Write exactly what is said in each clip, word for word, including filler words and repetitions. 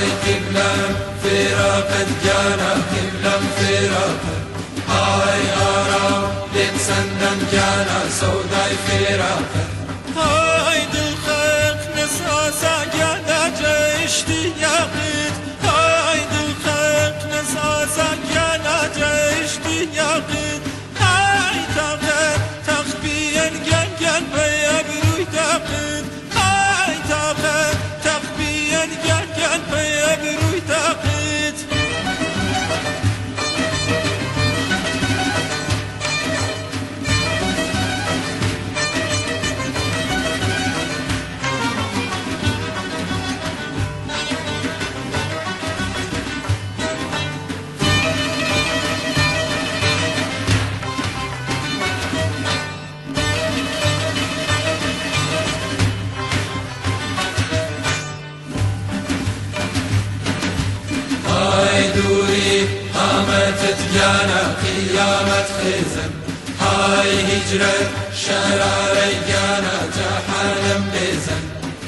هاي قبلة فراقت جانا قبلة فراقت هاي آرام لتسندم جانا سوداي فراقت هاي دلخك نساسا جانا جيشتي ياقيت هاي دلخك نساسا جانا جيشتي ياقيت هاي تاقت تخبيا جن جن بيا بروي تاقيت هاي تاقت تخبيا جن جن بيا بروي تاقيت دوري قامت تجانا قيامة خزن هاي هجرة شراري جانا جحالم بزن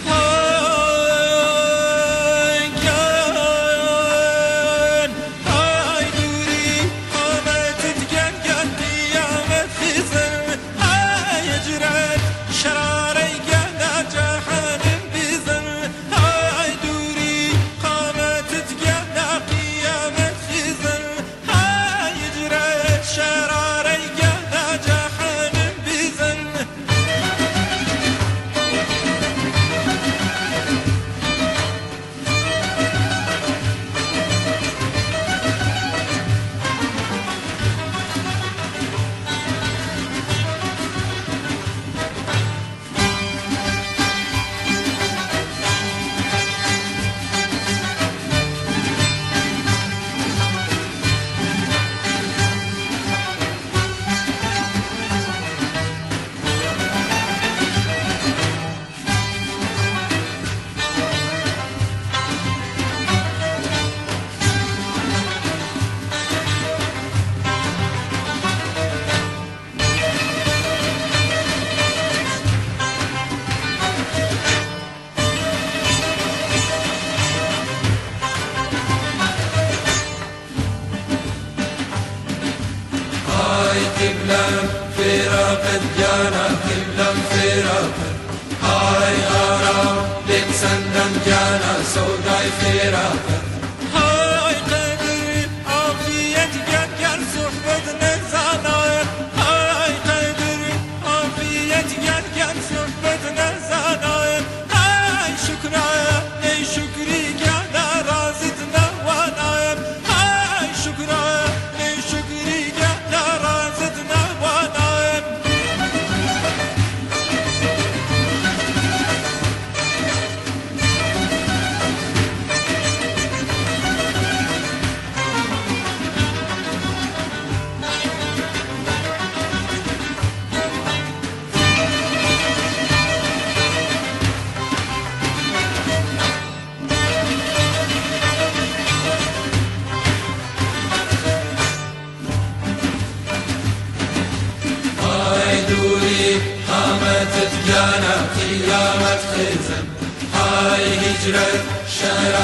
هاي كان هاي دوري قامت تجانا قيامة خزن هاي هجرة شراري جانا جحالم بزن هاي دوري قامت تجانا شراري جانا جحنم بزن قبلة فراقت جانا قبلة فراقت هاي آرام لتسندم جانا سوداي فراقت هاي قدر عافية جن جن صحبتنا زاناير هاي قدر عافية جن جن صحبتنا زاناير هاي شكرا اي شكري جانا رازتنا واناير هاي شكرا اي شكري جانا رازتنا واناير قامت تجانا قيامة خزن هاي هجرة شراري